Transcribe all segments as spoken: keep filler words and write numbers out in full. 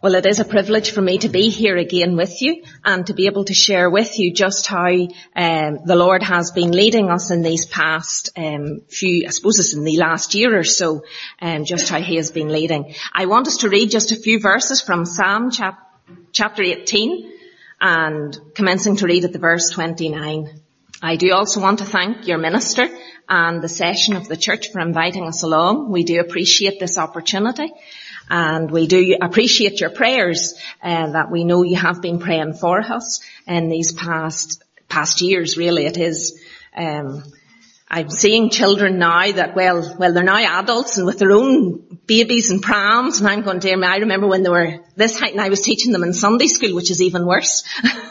Well, it is a privilege for me to be here again with you and to be able to share with you just how um, the Lord has been leading us in these past um, few, I suppose it's in the last year or so, um, just how he has been leading. I want us to read just a few verses from Psalm chap- chapter eighteen and commencing to read at the verse twenty-nine. I do also want to thank your minister and the session of the church for inviting us along. We do appreciate this opportunity. And we do appreciate your prayers uh, that we know you have been praying for us in these past past years. Really, it is. Um, I'm seeing children now that well, well, they're now adults and with their own babies and prams. And I'm going, dear me, I remember when they were this height and I was teaching them in Sunday school, which is even worse.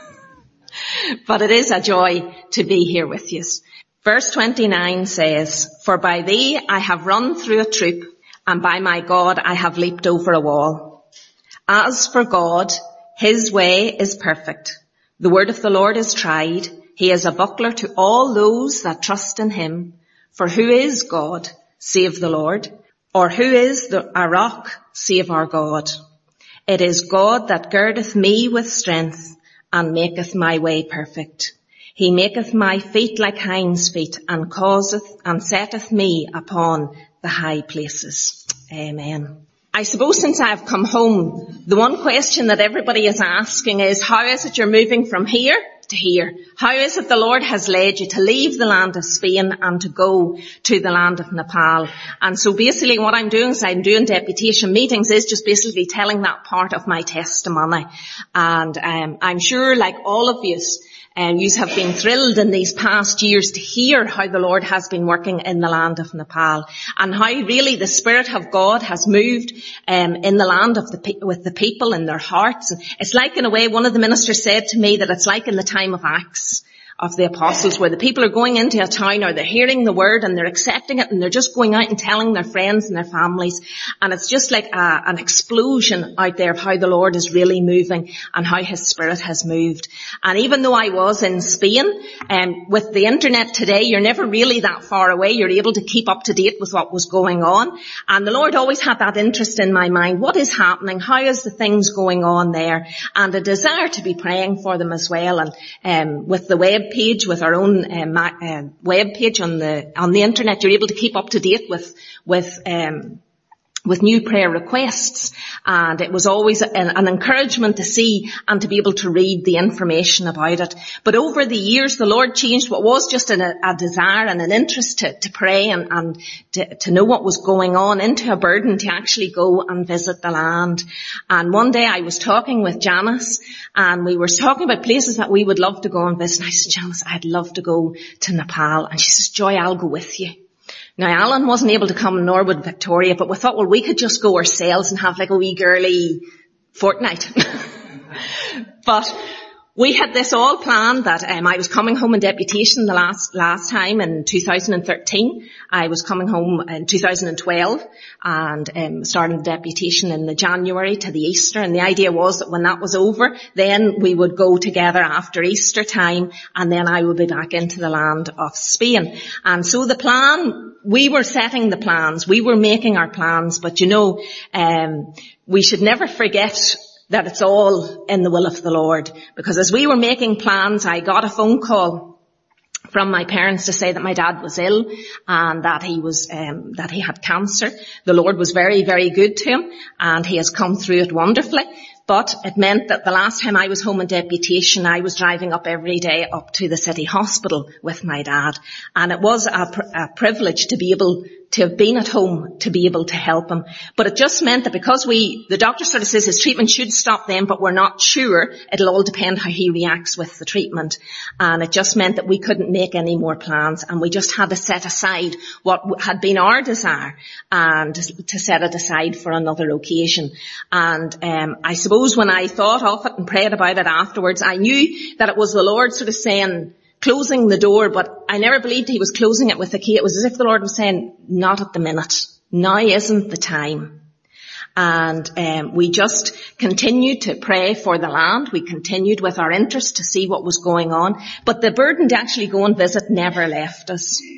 But it is a joy to be here with you. Verse twenty-nine says, "For by thee I have run through a troop, and by my God I have leaped over a wall. As for God, his way is perfect. The word of the Lord is tried. He is a buckler to all those that trust in him. For who is God, save the Lord? Or who is the, a rock, save our God? It is God that girdeth me with strength, and maketh my way perfect. He maketh my feet like hinds' feet, and causeth and setteth me upon the high places." Amen. I suppose since I've come home, the one question that everybody is asking is, how is it you're moving from here to here? How is it the Lord has led you to leave the land of Spain and to go to the land of Nepal? And so basically what I'm doing is I'm doing deputation meetings is just basically telling that part of my testimony. And um, I'm sure, like all of you, Um, you have been thrilled in these past years to hear how the Lord has been working in the land of Nepal and how really the Spirit of God has moved um, in the land of the with the people in their hearts. And it's like, in a way, one of the ministers said to me that it's like in the time of Acts of the apostles, where the people are going into a town or they're hearing the word and they're accepting it and they're just going out and telling their friends and their families. And it's just like a, an explosion out there of how the Lord is really moving and how his Spirit has moved. And even though I was in Spain, um, with the internet today, you're never really that far away. You're able to keep up to date with what was going on. And the Lord always had that interest in my mind. What is happening? How is the things going on there? And a desire to be praying for them as well. And um, with the web page, with our own um, uh, web page on the on the internet, you're able to keep up to date with with um with new prayer requests. And it was always an, an encouragement to see and to be able to read the information about it. But over the years, the Lord changed what was just an, a desire and an interest to, to pray and, and to, to know what was going on into a burden to actually go and visit the land. And one day I was talking with Janice and we were talking about places that we would love to go and visit. And I said, Janice, I'd love to go to Nepal. And she says, Joy, I'll go with you. Now, Alan wasn't able to come, nor would Victoria, but we thought, well, we could just go ourselves and have like a wee girly fortnight. But we had this all planned that um, I was coming home in deputation the last last time in two thousand thirteen. I was coming home in two thousand twelve and um, starting the deputation in the January to the Easter. And the idea was that when that was over, then we would go together after Easter time, and then I would be back into the land of Spain. And so the plan, we were setting the plans, we were making our plans, but you know, um, we should never forget that it's all in the will of the Lord. Because as we were making plans, I got a phone call from my parents to say that my dad was ill and that he was, um, that he had cancer. The Lord was very, very good to him and he has come through it wonderfully. But it meant that the last time I was home in deputation, I was driving up every day up to the city hospital with my dad. And it was a, pr- a privilege to be able to have been at home to be able to help him. But it just meant that because we, the doctor sort of says his treatment should stop then, but we're not sure. It'll all depend how he reacts with the treatment. And it just meant that we couldn't make any more plans and we just had to set aside what had been our desire and to set it aside for another occasion. And um, I suppose when I thought of it and prayed about it afterwards, I knew that it was the Lord sort of saying, closing the door, but I never believed he was closing it with a key. It was as if the Lord was saying, not at the minute. Now isn't the time. And um, we just continued to pray for the land. We continued with our interest to see what was going on. But the burden to actually go and visit never left us.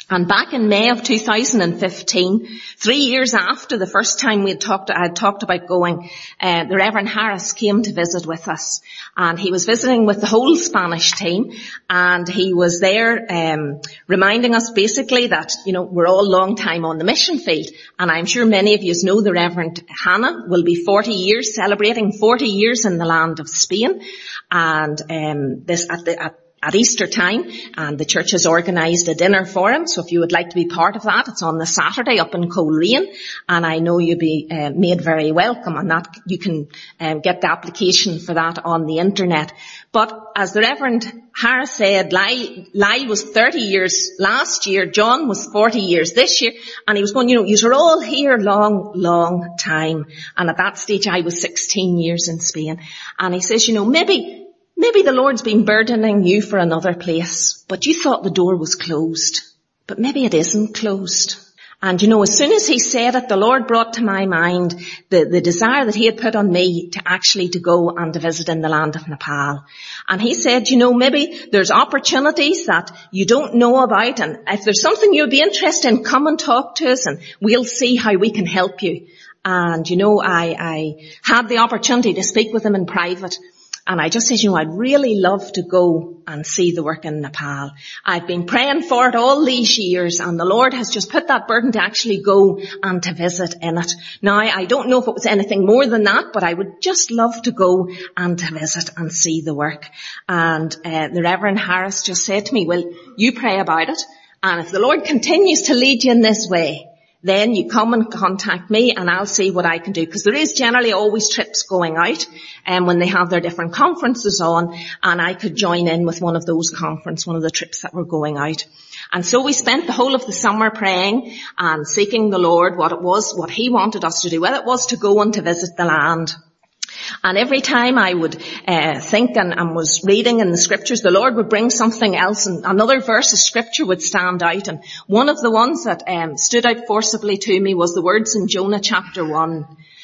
And back in May of two thousand fifteen, three years after the first time we had talked, I had talked about going, uh, the Reverend Harris came to visit with us. And he was visiting with the whole Spanish team. And he was there, um, reminding us basically that, you know, we're all long time on the mission field. And I'm sure many of you know the Reverend Hannah will be forty years, celebrating forty years in the land of Spain. And, um, this, at the, at at Easter time, and the church has organised a dinner for him. So if you would like to be part of that, it's on the Saturday up in Coleraine, and I know you'll be uh, made very welcome. And that you can um, get the application for that on the internet. But as the Reverend Harris said, Lyle, Lyle was thirty years last year, John was forty years this year, and he was going, you know, you're all here long, long time. And at that stage, I was sixteen years in Spain, and he says, you know, maybe. Maybe the Lord's been burdening you for another place, but you thought the door was closed. But maybe it isn't closed. And you know, as soon as he said it, the Lord brought to my mind the, the desire that he had put on me to actually to go and to visit in the land of Nepal. And he said, you know, maybe there's opportunities that you don't know about, and if there's something you'd be interested in, come and talk to us and we'll see how we can help you. And you know, I, I had the opportunity to speak with him in private. And I just said, you know, I'd really love to go and see the work in Nepal. I've been praying for it all these years, and the Lord has just put that burden to actually go and to visit in it. Now, I don't know if it was anything more than that, but I would just love to go and to visit and see the work. And uh, the Reverend Harris just said to me, well, you pray about it, and if the Lord continues to lead you in this way, then you come and contact me and I'll see what I can do. Because there is generally always trips going out and um, when they have their different conferences on, and I could join in with one of those conferences, one of the trips that were going out. And so we spent the whole of the summer praying and seeking the Lord what it was, what he wanted us to do, whether it was to go and to visit the land. And every time I would uh, think and, and was reading in the scriptures, the Lord would bring something else, and another verse of scripture would stand out. And one of the ones that um, stood out forcibly to me was the words in Jonah chapter one.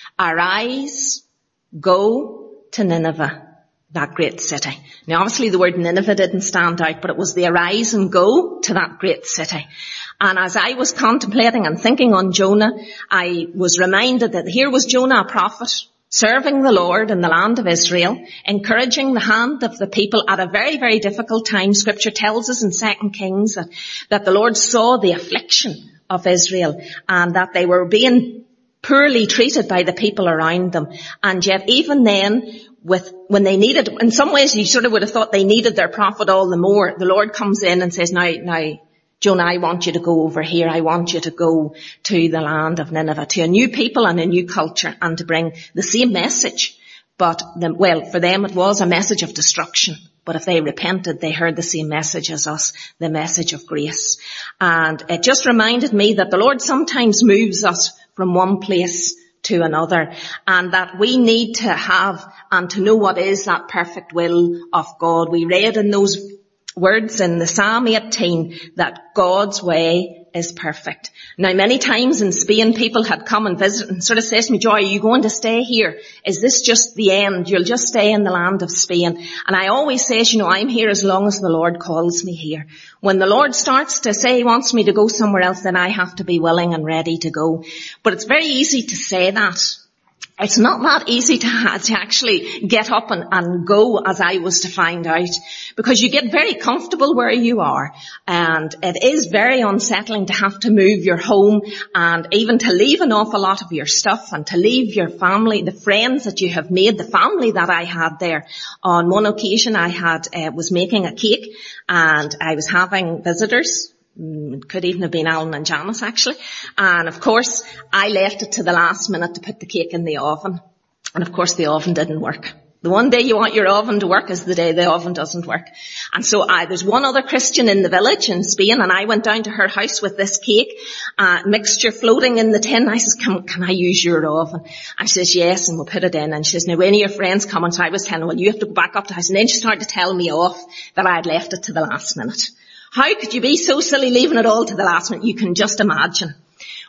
Arise, go to Nineveh, that great city. Now obviously the word Nineveh didn't stand out, but it was the arise and go to that great city. And as I was contemplating and thinking on Jonah, I was reminded that here was Jonah, a prophet, serving the Lord in the land of Israel, encouraging the hand of the people at a very, very difficult time. Scripture tells us in Second Kings that, that the Lord saw the affliction of Israel and that they were being poorly treated by the people around them. And yet even then, with, when they needed, in some ways you sort of would have thought they needed their prophet all the more. The Lord comes in and says, now, now, Jonah, I want you to go over here. I want you to go to the land of Nineveh, to a new people and a new culture, and to bring the same message. But, the, well, for them it was a message of destruction. But if they repented, they heard the same message as us, the message of grace. And it just reminded me that the Lord sometimes moves us from one place to another, and that we need to have and to know what is that perfect will of God. We read in those words in the Psalm eighteen that God's way is perfect. Now many times in Spain people had come and visited and sort of said to me, Joy, are you going to stay here? Is this just the end? You'll just stay in the land of Spain? And I always say, you know, I'm here as long as the Lord calls me here. When the Lord starts to say he wants me to go somewhere else, then I have to be willing and ready to go. But it's very easy to say that. It's not that easy to, ha- to actually get up and, and go, as I was to find out, because you get very comfortable where you are, and it is very unsettling to have to move your home and even to leave an awful lot of your stuff and to leave your family, the friends that you have made, the family that I had there. On one occasion I had, uh, was making a cake and I was having visitors. It could even have been Alan and Janice actually. And of course, I left it to the last minute to put the cake in the oven. And of course the oven didn't work. The one day you want your oven to work is the day the oven doesn't work. And so I, there's one other Christian in the village in Spain, and I went down to her house with this cake, uh, mixture floating in the tin. I says, can, can I use your oven? And she says, yes, and we'll put it in. And she says, now when are your friends coming? So I was telling her, well, you have to go back up to the house. And then she started to tell me off that I had left it to the last minute. How could you be so silly leaving it all to the last minute? You can just imagine.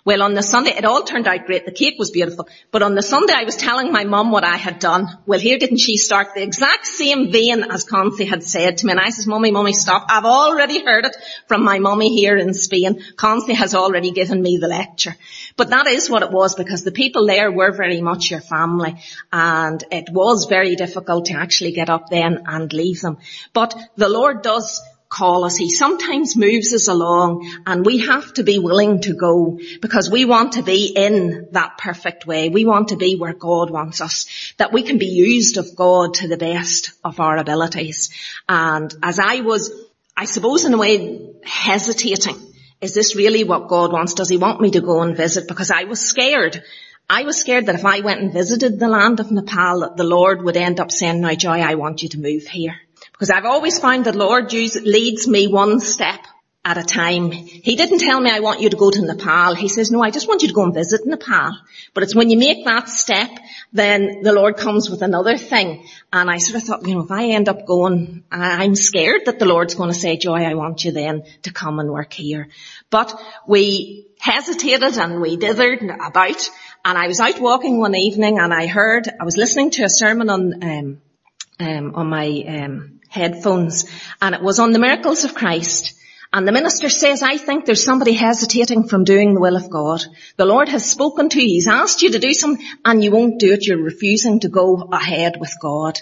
Well, on the Sunday, it all turned out great. The cake was beautiful. But on the Sunday, I was telling my mum what I had done. Well, here didn't she start the exact same vein as Concy had said to me. And I says, Mummy, Mummy, stop. I've already heard it from my mummy here in Spain. Concy has already given me the lecture. But that is what it was, because the people there were very much your family. And it was very difficult to actually get up then and leave them. But the Lord does call us. He sometimes moves us along, and we have to be willing to go, because we want to be in that perfect way. We want to be where God wants us, that we can be used of God to the best of our abilities. And as I was, I suppose in a way, hesitating, is this really what God wants? Does he want me to go and visit? Because I was scared. I was scared that if I went and visited the land of Nepal, that the Lord would end up saying, now Joy, I want you to move here. Because I've always found that the Lord leads me one step at a time. He didn't tell me I want you to go to Nepal. He says, no, I just want you to go and visit Nepal. But it's when you make that step, then the Lord comes with another thing. And I sort of thought, you know, if I end up going, I'm scared that the Lord's going to say, Joy, I want you then to come and work here. But we hesitated and we dithered about. And I was out walking one evening and I heard, I was listening to a sermon on, um, um, on my, um, headphones, and it was on the miracles of Christ. And the minister says, I think there's somebody hesitating from doing the will of God. The Lord has spoken to you. He's asked you to do something and you won't do it. You're refusing to go ahead with God.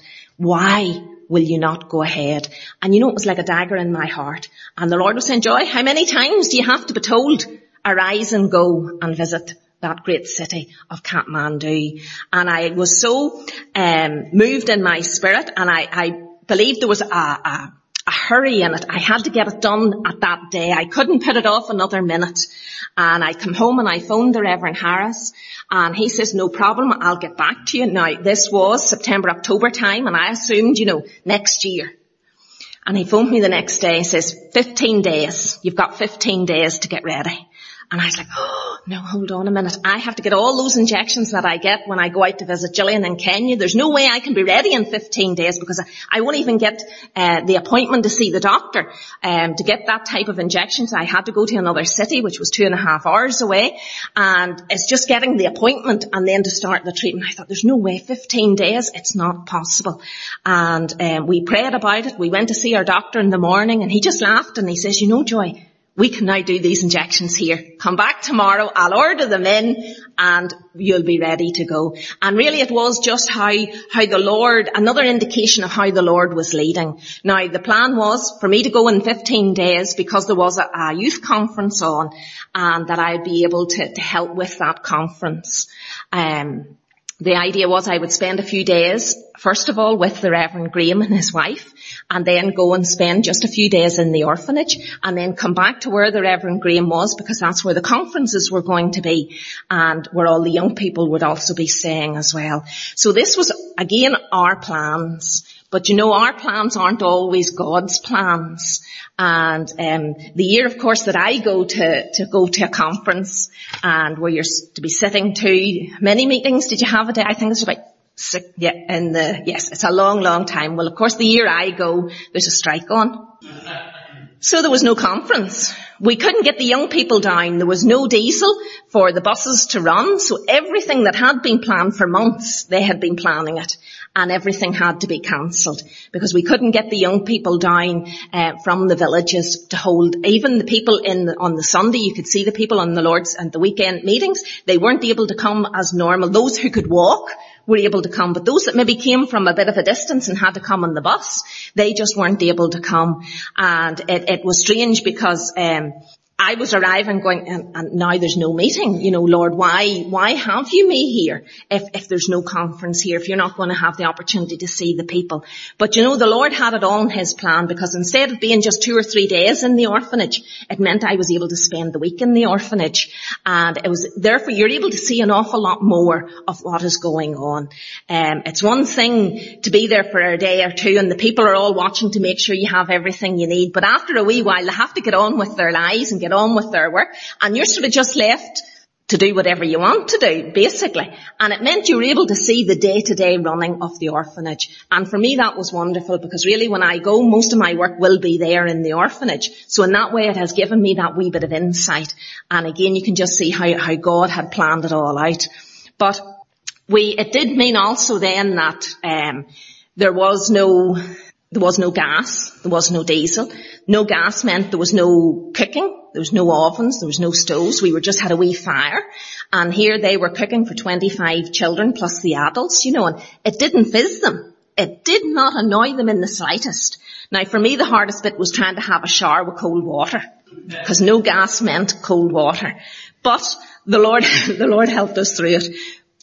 Why will you not go ahead? And you know, it was like a dagger in my heart. And the Lord was saying, Joy, how many times do you have to be told, arise and go and visit that great city of Kathmandu? And I was so um moved in my spirit, and I, I believed there was a, a, a hurry in it. I had to get it done at that day. I couldn't put it off another minute. And I come home and I phoned the Reverend Harris, and he says, no problem, I'll get back to you. Now, this was September, October time, and I assumed, you know, next year. And he phoned me the next day and says, fifteen days. You've got fifteen days to get ready. And I was like, oh, no, hold on a minute. I have to get all those injections that I get when I go out to visit Gillian in Kenya. There's no way I can be ready in fifteen days, because I, I won't even get uh, the appointment to see the doctor. Um, to get that type of injections, I had to go to another city, which was two and a half hours away. And it's just getting the appointment and then to start the treatment. I thought, there's no way, fifteen days, it's not possible. And um, we prayed about it. We went to see our doctor in the morning, and he just laughed and he says, you know, Joy, we can now do these injections here. Come back tomorrow, I'll order them in, and you'll be ready to go. And really it was just how, how the Lord, another indication of how the Lord was leading. Now the plan was for me to go in fifteen days, because there was a, a youth conference on, and that I'd be able to, to help with that conference. Um, The idea was I would spend a few days, first of all, with the Reverend Graham and his wife, and then go and spend just a few days in the orphanage, and then come back to where the Reverend Graham was, because that's where the conferences were going to be, and where all the young people would also be staying as well. So this was, again, our plans. But you know, our plans aren't always God's plans. And um the year, of course, that I go to to go to a conference, and where you're to be sitting to many meetings, did you have a day? I think it's about six, yeah, in the, yes, it's a long, long time. Well, of course, the year I go, there's a strike on. So there was no conference. We couldn't get the young people down. There was no diesel for the buses to run. So everything that had been planned for months, they had been planning it. And everything had to be cancelled, because we couldn't get the young people down uh, from the villages to hold. Even the people in the, on the Sunday, you could see the people on the Lord's and the weekend meetings. They weren't able to come as normal. Those who could walk were able to come, but those that maybe came from a bit of a distance and had to come on the bus, they just weren't able to come. And it, it was strange, because um I was arriving going, and, and now there's no meeting. You know, Lord, why, why have you me here if, if there's no conference here, if you're not going to have the opportunity to see the people? But you know, the Lord had it all in his plan, because instead of being just two or three days in the orphanage, it meant I was able to spend the week in the orphanage. And it was, therefore you're able to see an awful lot more of what is going on. Um, it's one thing to be there for a day or two, and the people are all watching to make sure you have everything you need. But after a wee while, they have to get on with their lives and get on with their work, and you're sort of just left to do whatever you want to do, basically. And it meant you were able to see the day-to-day running of the orphanage. And for me that was wonderful, because really when I go, most of my work will be there in the orphanage. So in that way it has given me that wee bit of insight. And again, you can just see how, how God had planned it all out. But we, it did mean also then that, um, there was no, there was no gas, there was no diesel. No gas meant there was no cooking. There was no ovens, there was no stoves, we were just had a wee fire. And here they were cooking for twenty-five children plus the adults, you know, and it didn't fizz them. It did not annoy them in the slightest. Now for me the hardest bit was trying to have a shower with cold water, because no gas meant cold water. But the Lord, the Lord helped us through it.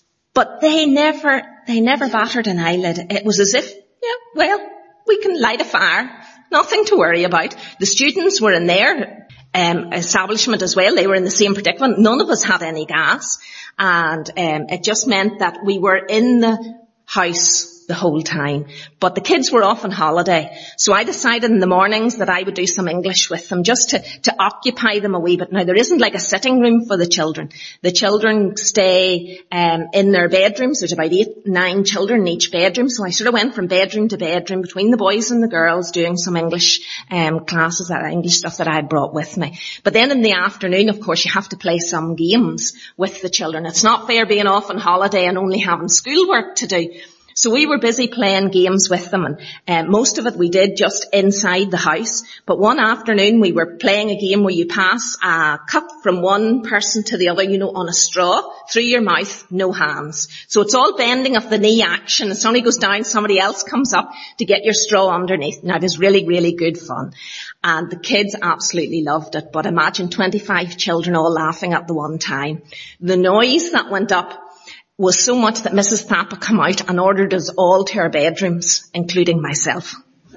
But they never, they never battered an eyelid. It was as if, yeah, well, we can light a fire. Nothing to worry about. The students were in there. Um, establishment as well. They were in the same predicament. None of us had any gas, and um, it just meant that we were in the house the whole time. But the kids were off on holiday, so I decided in the mornings that I would do some English with them, just to, to occupy them a wee bit. Now there isn't like a sitting room for the children. The children stay um, in their bedrooms. There's about eight, nine children in each bedroom, so I sort of went from bedroom to bedroom between the boys and the girls, doing some English um, classes, that English stuff that I had brought with me. But then in the afternoon, of course, you have to play some games with the children. It's not fair being off on holiday and only having schoolwork to do. So we were busy playing games with them, and um, most of it we did just inside the house. But one afternoon we were playing a game where you pass a cup from one person to the other, you know, on a straw, through your mouth, no hands. So it's all bending of the knee action. As somebody goes down, somebody else comes up to get your straw underneath. Now it was really, really good fun. And the kids absolutely loved it. But imagine twenty-five children all laughing at the one time. The noise that went up was so much that Missus Thappa came out and ordered us all to our bedrooms, including myself.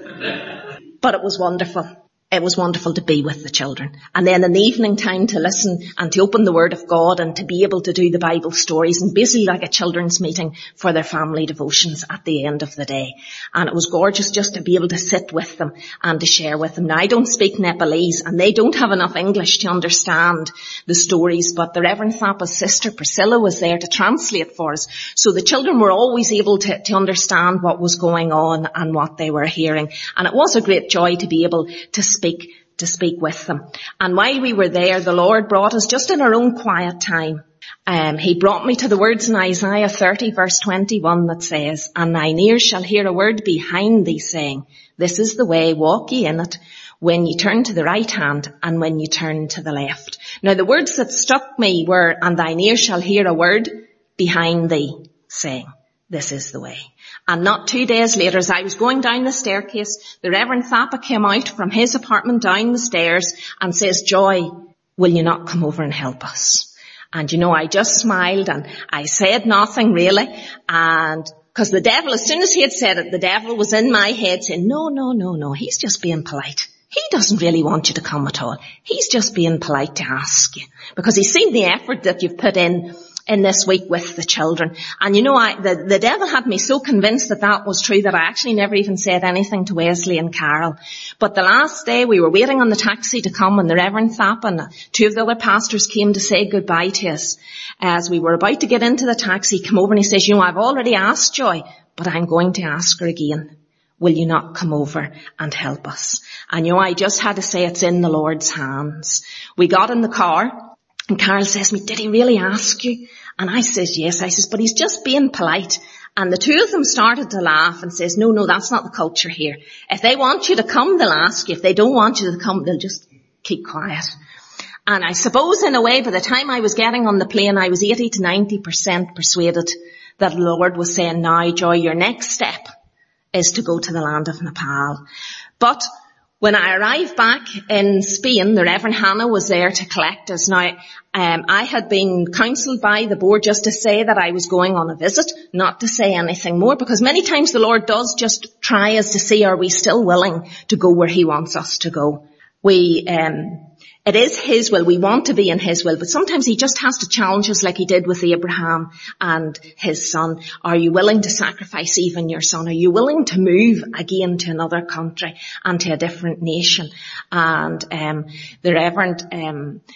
But it was wonderful. It was wonderful to be with the children. And then in the evening time to listen and to open the Word of God and to be able to do the Bible stories, and basically like a children's meeting for their family devotions at the end of the day. And it was gorgeous just to be able to sit with them and to share with them. Now I don't speak Nepalese and they don't have enough English to understand the stories, but the Reverend Thappa's sister Priscilla was there to translate for us. So the children were always able to, to understand what was going on and what they were hearing. And it was a great joy to be able to speak to speak with them. And while we were there, the Lord brought us just in our own quiet time. Um, he brought me to the words in Isaiah thirty verse twenty-one that says, "And thine ears shall hear a word behind thee saying, this is the way, walk ye in it, when ye turn to the right hand and when ye turn to the left." Now the words that struck me were, "And thine ears shall hear a word behind thee saying, this is the way." And not two days later, as I was going down the staircase, the Reverend Thappa came out from his apartment down the stairs and says, "Joy, will you not come over and help us?" And you know, I just smiled and I said nothing really. And because the devil, as soon as he had said it, the devil was in my head saying, no, no, no, no, he's just being polite. He doesn't really want you to come at all. He's just being polite to ask you, because he's seen the effort that you've put in in this week with the children. And you know, I, the, the devil had me so convinced that that was true that I actually never even said anything to Wesley and Carol. But the last day we were waiting on the taxi to come, and the Reverend Thappa and two of the other pastors came to say goodbye to us. As we were about to get into the taxi, he came over and he says, "You know, I've already asked Joy, but I'm going to ask her again. Will you not come over and help us?" And you know, I just had to say, it's in the Lord's hands. We got in the car. And Carol says to me, "Did he really ask you?" And I says, "Yes." I says, "But he's just being polite." And the two of them started to laugh and says, no, no, that's not the culture here. If they want you to come, they'll ask you. If they don't want you to come, they'll just keep quiet. And I suppose in a way, by the time I was getting on the plane, I was eighty to ninety percent persuaded that the Lord was saying, "Now, Joy, your next step is to go to the land of Nepal." But when I arrived back in Spain, the Reverend Hannah was there to collect us. Now, um, I had been counselled by the board just to say that I was going on a visit, not to say anything more, because many times the Lord does just try us to see, are we still willing to go where he wants us to go? We, um, it is his will. We want to be in his will, but sometimes he just has to challenge us like he did with Abraham and his son. Are you willing to sacrifice even your son? Are you willing to move again to another country and to a different nation? And um, the Reverend um,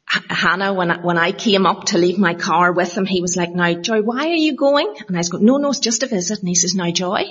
Hannah, when I, when I came up to leave my car with him, he was like, now, Joy, why are you going? And I was going, no, no, it's just a visit. And he says, now, Joy,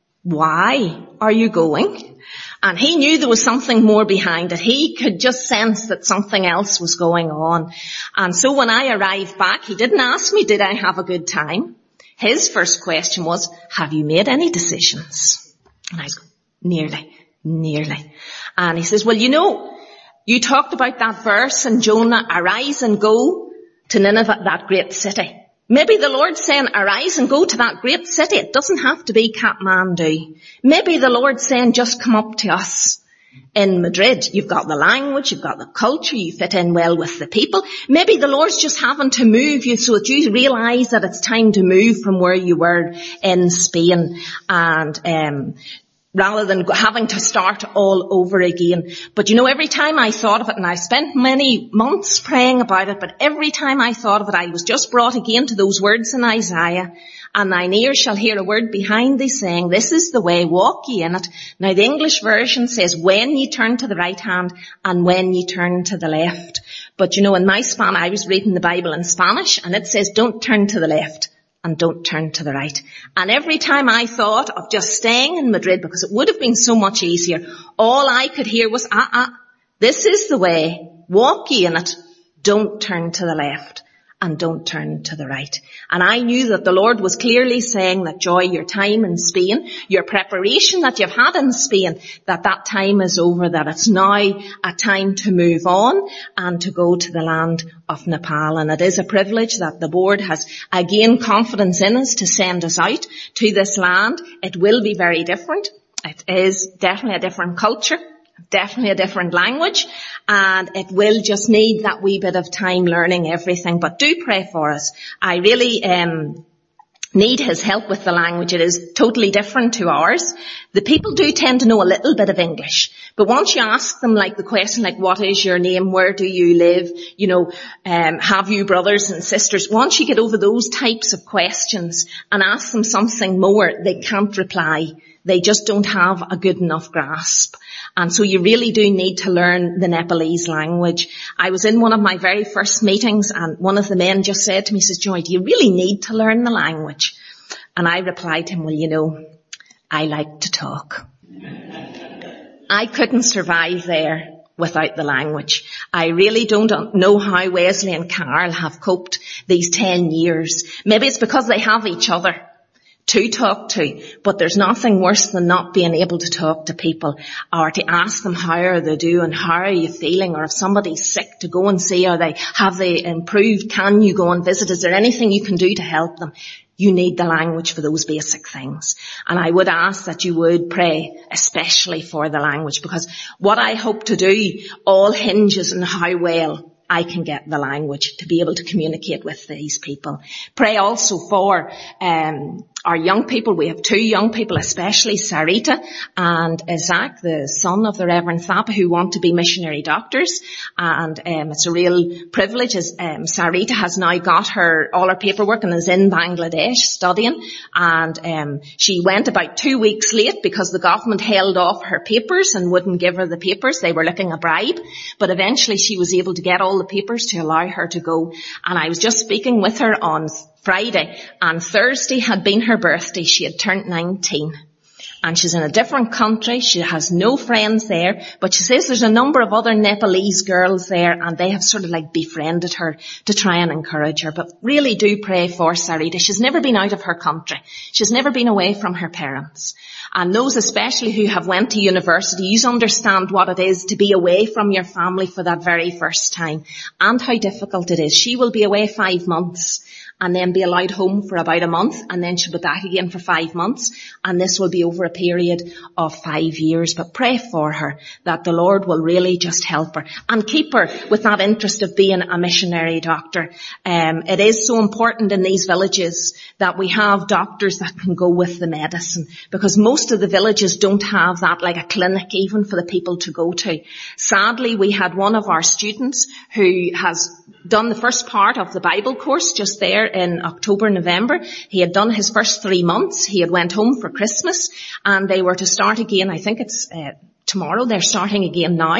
why are you going? And he knew there was something more behind it. He could just sense that something else was going on. And so when I arrived back, he didn't ask me, did I have a good time? His first question was, have you made any decisions? And I was going, nearly, nearly. And he says, well, you know, you talked about that verse in Jonah, arise and go to Nineveh, that great city. Maybe the Lord's saying, arise and go to that great city. It doesn't have to be Kathmandu. Maybe the Lord's saying, just come up to us in Madrid. You've got the language, you've got the culture, you fit in well with the people. Maybe the Lord's just having to move you so that you realise that it's time to move from where you were in Spain. And, um, rather than having to start all over again. But you know, every time I thought of it, and I spent many months praying about it, but every time I thought of it, I was just brought again to those words in Isaiah, and thine ears shall hear a word behind thee saying, this is the way, walk ye in it. Now the English version says, when ye turn to the right hand and when ye turn to the left. But you know, in my Spanish, I was reading the Bible in Spanish, and it says, don't turn to the left and don't turn to the right. And every time I thought of just staying in Madrid, because it would have been so much easier, all I could hear was, ah, ah, this is the way, walk ye in it, don't turn to the left and don't turn to the right. And I knew that the Lord was clearly saying that, Joy, your time in Spain, your preparation that you've had in Spain, that that time is over, that it's now a time to move on and to go to the land of Nepal. And it is a privilege that the board has again confidence in us to send us out to this land. It will be very different. It is definitely a different culture. Definitely a different language, and it will just need that wee bit of time learning everything. But do pray for us. I really um need his help with the language. It is totally different to ours. The people do tend to know a little bit of English, but once you ask them like the question like, what is your name, where do you live, you know, um have you brothers and sisters, once you get over those types of questions and ask them something more, they can't reply. They just don't have a good enough grasp. And so you really do need to learn the Nepalese language. I was in one of my very first meetings, and one of the men just said to me, says, Joy, do you really need to learn the language? And I replied to him, well, you know, I like to talk. I couldn't survive there without the language. I really don't know how Wesley and Carl have coped these ten years. Maybe it's because they have each other to talk to, but there's nothing worse than not being able to talk to people or to ask them how are they doing, how are you feeling, or if somebody's sick to go and see, are they, have they improved, can you go and visit, is there anything you can do to help them? You need the language for those basic things. And I would ask that you would pray especially for the language, because what I hope to do all hinges on how well I can get the language to be able to communicate with these people. Pray also for um our young people. We have two young people, especially Sarita and Isaac, the son of the Reverend Thapa, who want to be missionary doctors. And um it's a real privilege as um, Sarita has now got her all her paperwork and is in Bangladesh studying. And um she went about two weeks late because the government held off her papers and wouldn't give her the papers. They were looking a bribe. But eventually she was able to get all the papers to allow her to go. And I was just speaking with her on Friday, and Thursday had been her birthday. She had turned nineteen. And she's in a different country. She has no friends there, but she says there's a number of other Nepalese girls there, and they have sort of like befriended her to try and encourage her. But really do pray for Sarita. She's never been out of her country. She's never been away from her parents. And those especially who have went to university, you understand what it is to be away from your family for that very first time and how difficult it is. She will be away five months. And then be allowed home for about a month, and then she'll be back again for five months, and this will be over a period of five years. But pray for her that the Lord will really just help her and keep her with that interest of being a missionary doctor. Um, it is so important in these villages that we have doctors that can go with the medicine, because most of the villages don't have that, like a clinic even for the people to go to. Sadly, we had one of our students who has done the first part of the Bible course just there in October, November. He had done his first three months. He had went home for Christmas, and they were to start again, I think it's uh, tomorrow. They're starting again now.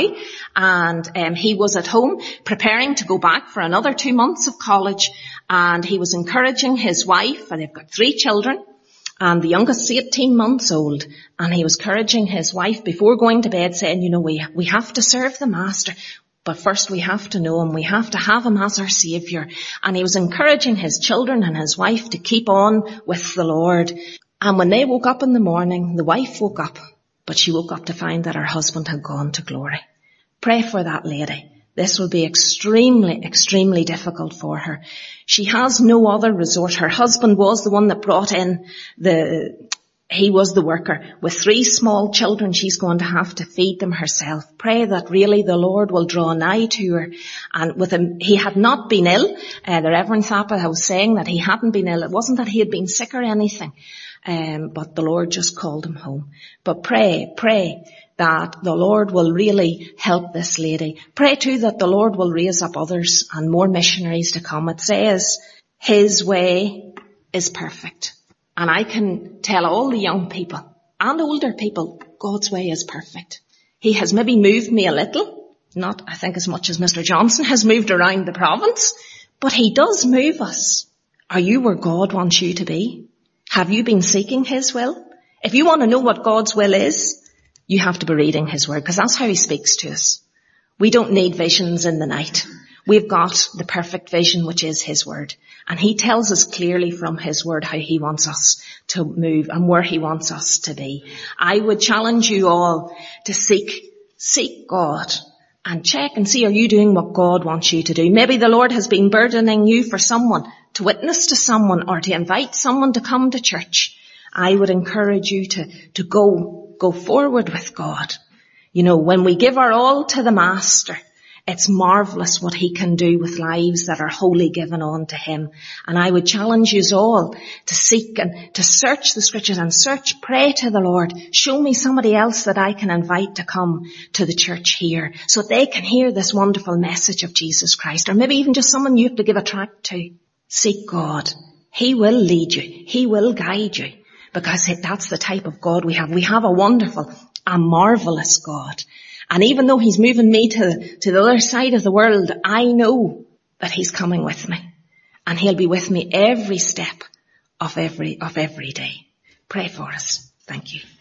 And um, he was at home preparing to go back for another two months of college. And he was encouraging his wife, and they've got three children. And the youngest is eighteen months old. And he was encouraging his wife before going to bed, saying, you know, we, we have to serve the Master. But first we have to know him. We have to have him as our Saviour. And he was encouraging his children and his wife to keep on with the Lord. And when they woke up in the morning, the wife woke up, but she woke up to find that her husband had gone to glory. Pray for that lady. This will be extremely, extremely difficult for her. She has no other resort. Her husband was the one that brought in the, he was the worker. With three small children, she's going to have to feed them herself. Pray that really the Lord will draw nigh to her. And with him, he had not been ill. Uh, the Reverend Thapa was saying that he hadn't been ill. It wasn't that he had been sick or anything. Um, but the Lord just called him home. But pray, pray that the Lord will really help this lady. Pray too that the Lord will raise up others and more missionaries to come. It says his way is perfect. And I can tell all the young people and older people, God's way is perfect. He has maybe moved me a little, not I think as much as Mister Johnson has moved around the province, but he does move us. Are you where God wants you to be? Have you been seeking his will? If you want to know what God's will is, you have to be reading his word, because that's how he speaks to us. We don't need visions in the night. We've got the perfect vision, which is his word. And he tells us clearly from his word how he wants us to move and where he wants us to be. I would challenge you all to seek, seek God and check and see, are you doing what God wants you to do? Maybe the Lord has been burdening you for someone, to witness to someone or to invite someone to come to church. I would encourage you to, to go, go forward with God. You know, when we give our all to the Master, it's marvellous what he can do with lives that are wholly given on to him. And I would challenge you all to seek and to search the scriptures and search, pray to the Lord. Show me somebody else that I can invite to come to the church here so that they can hear this wonderful message of Jesus Christ. Or maybe even just someone you have to give a tract to. Seek God. He will lead you. He will guide you, because that's the type of God we have. We have a wonderful, a marvellous God. And even though he's moving me to, to the other side of the world, I know that he's coming with me. And he'll be with me every step of every, of every day. Pray for us. Thank you.